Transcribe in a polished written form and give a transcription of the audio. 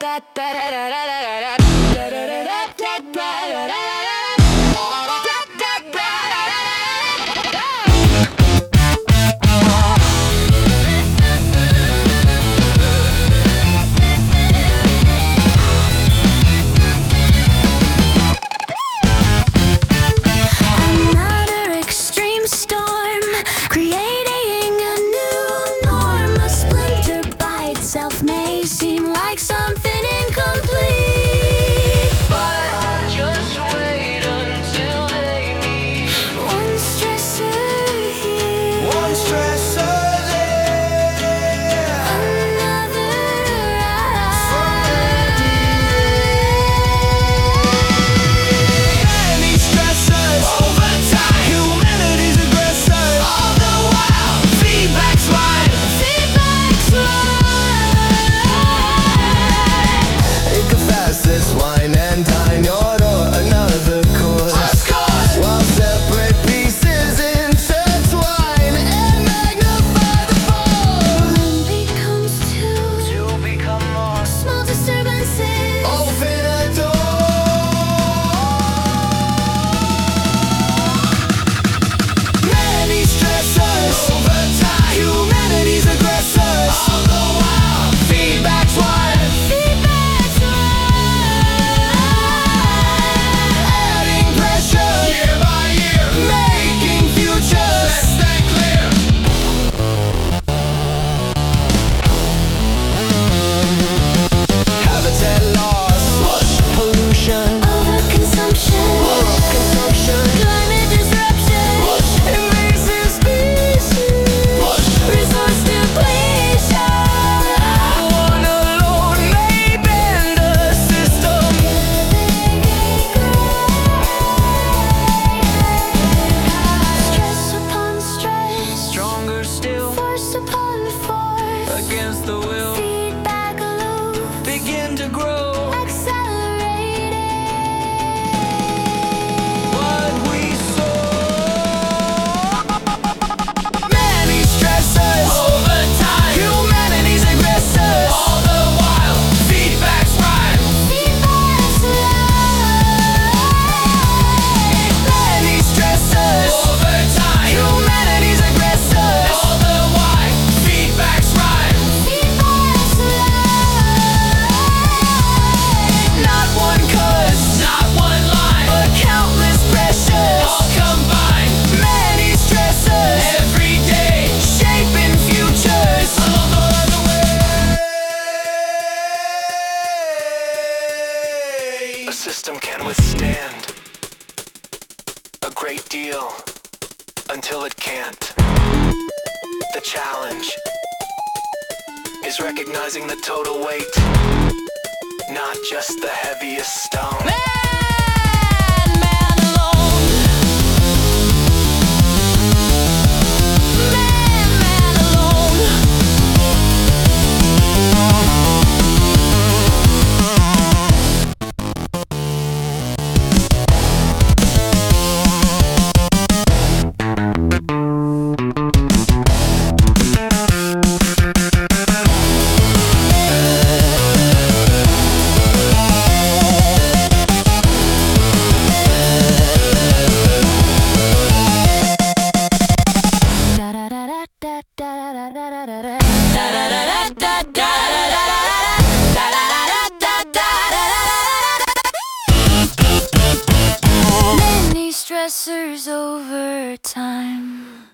Another extreme storm, creating a new norm. A splinter by itself may seem like something incomplete, But just wait until they meet. one stressor here, One stressor there. another Many stressors over time. Humanity's aggressors. All the while, feedback's wide. Take a fastest wine and dine your door. Another course. While separate pieces intertwine and magnify the force. One becomes two, To become more. small disturbances. Open a door. Many stressors over time. Humanity's aggressors. All the while, feedback's wide. Adding pressure year by year, making futures less than clear. Habitat loss, pollution, Overconsumption, consumption, climate disruption, invasive species, resource depletion. one alone may bend the system. Stress upon stress, Stronger still, force upon force, against the will, feedback loop, begin to grow. accelerating. What we saw. Many stressors over time. Humanity's aggressors. All the while, feedback's right. Feedback's right. Many stressors over time. Humanity's aggressors. All the while, feedback's right. Feedback's right. Not one cause, not one line, but countless pressures all combined. Many stressors every day, shaping futures along the way. A system can withstand a great deal until it can't. The challenge is recognizing the total weight, not just the heaviest stone. Man alone. Man alone. Many stressors over time.